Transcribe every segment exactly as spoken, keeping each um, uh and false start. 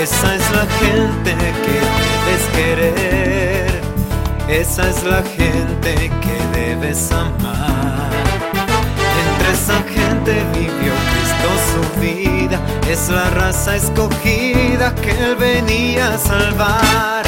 Esa es la gente que debes querer, esa es la gente que debes amar. Entre esa gente vivió Cristo su vida, es la raza escogida que Él venía a salvar.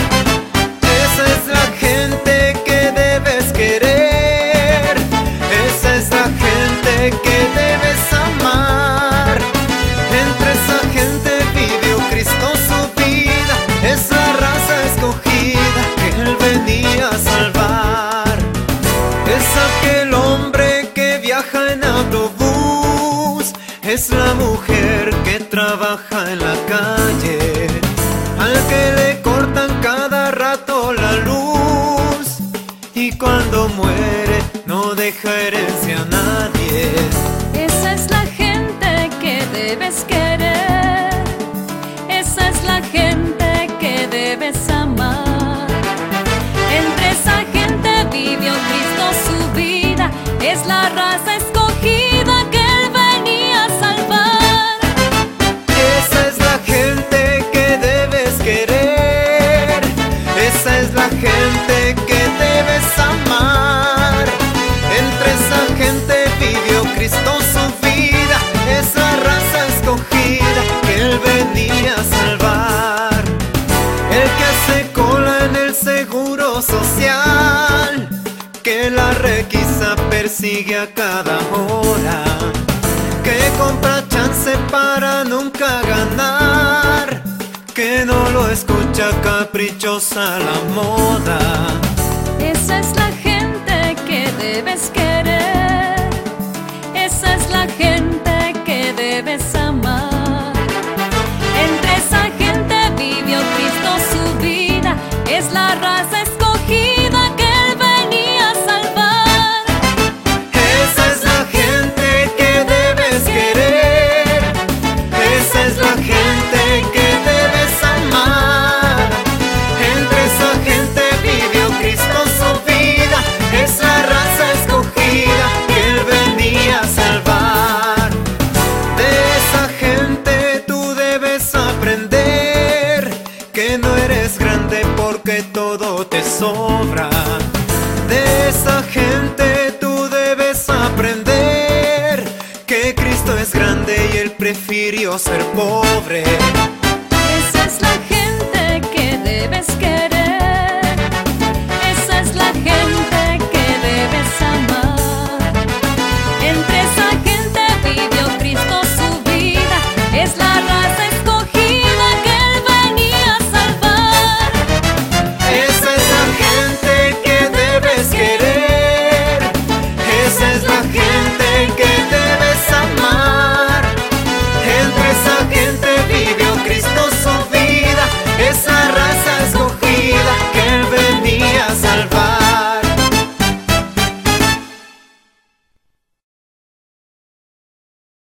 Esa es la gente que debes querer, esa es la gente que debes amar. Entre esa gente vivió Cristo su vida, es la raza escogida que Él venía a salvar. Es aquel hombre que viaja en autobús, es la mujer que trabaja en la calle, al que le cortan cada rato la luz, y cuando muere no deja herencia a nadie. Esa es la gente que debes querer, esa es la gente que debes amar. Entre esa gente vivió Cristo su vida, es la raza escogida que Él venía a salvar. Esa es la gente que debes querer, esa es la gente que debes amar. Entre esa gente vivió Cristo su vida, es la raza escogida que Él venía a salvar. El que hace cola en el seguro social, que la requisa persigue a cada hora, que compra chance para nunca ganar, que no lo escucha caprichosa la moda. Esa es la gente que debes querer, esa es la gente que debes amar. Entre esa gente vivió Cristo su vida, es la raza escogida que Él venía a salvar. Esa es la gente que debes querer, esa es la gente que debes amar. Entre esa gente vivió Cristo su vida, es la raza escogida que Él venía a salvar. De esa gente tú debes aprender que no eres grande porque todo te sobra. De esa gente tú debes aprender que Cristo es grande y Él prefirió ser pobre.